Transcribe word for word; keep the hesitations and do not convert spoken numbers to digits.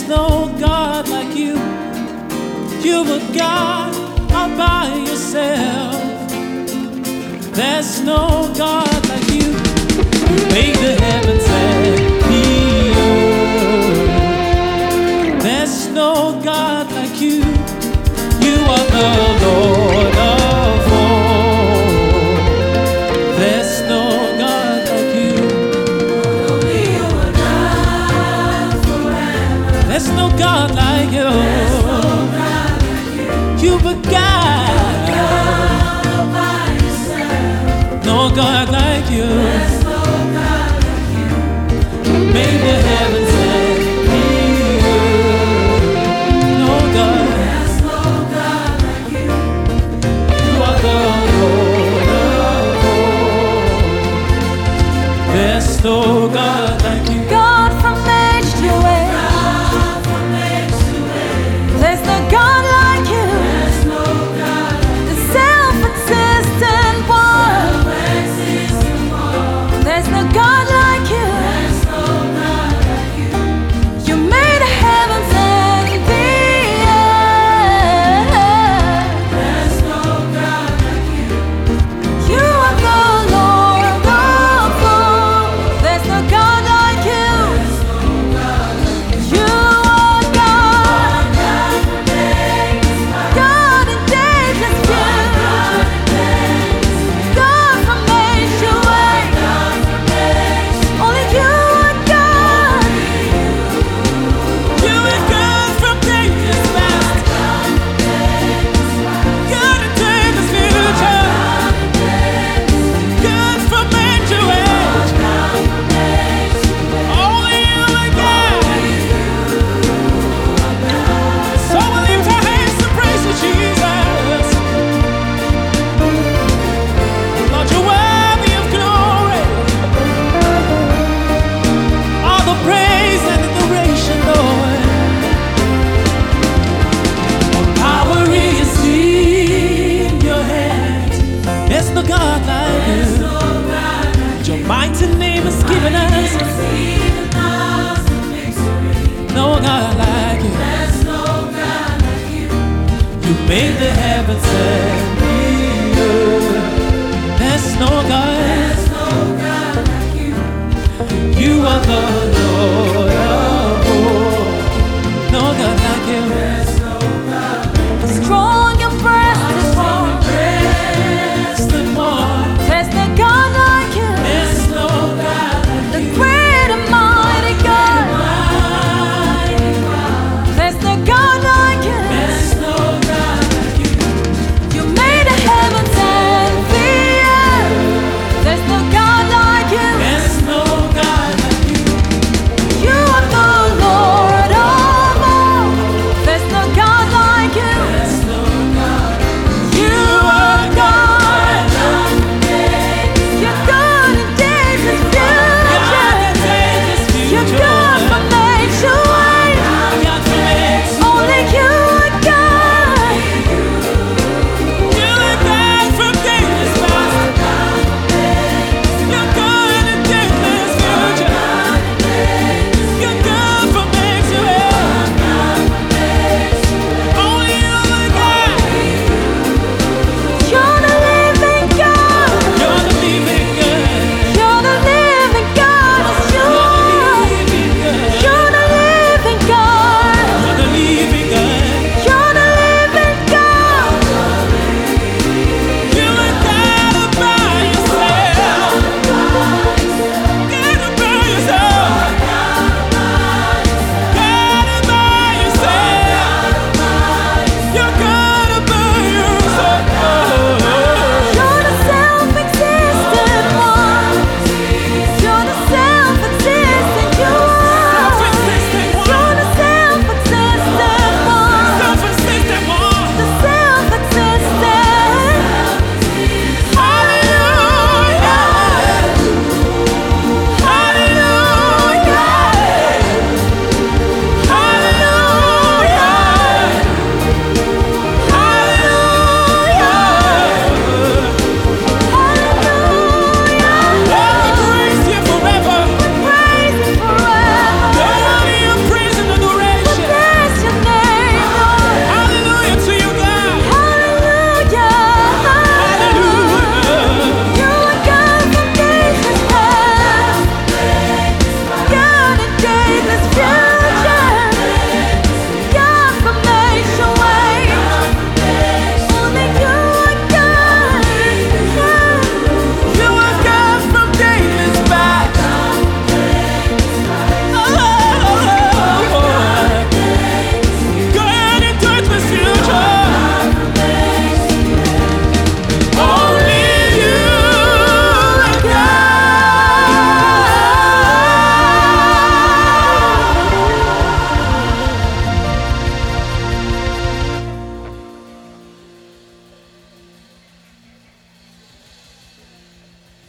There's no God like you. You were God all by yourself. There's no God like you. You made the heavens and the earth. There's no God like you. You are the Lord of all. There's no God like you. Only you are God forever. There's no God like you. There's no God like you. You were God. God all by yourself. No God like you. There's no God like you. Made the heavens and the earth. No God. There's no God like you. You are the Lord of all. There's no God like you. God from age to age. God from age to age. There's no God like you. There's no God like The self-existent one. existing one. There's no God like you. There's no God like you. You made the heavens and the earth. There's no God like you. You are the Lord of all. There's no God like you. There's no God like you. You are God. God from age to God in ages pure. God from age to age. God from age to Only you are God. You are God from days past. God in days future. God from age to age. Only you are God. So we lift our hands to praise you, Jesus. Lord, you're worthy of glory. All the praise and adoration, Lord. All power is in your hands. There's no God like you. Your mighty name has given us no God like you. You made the heavens and the earth. There's no God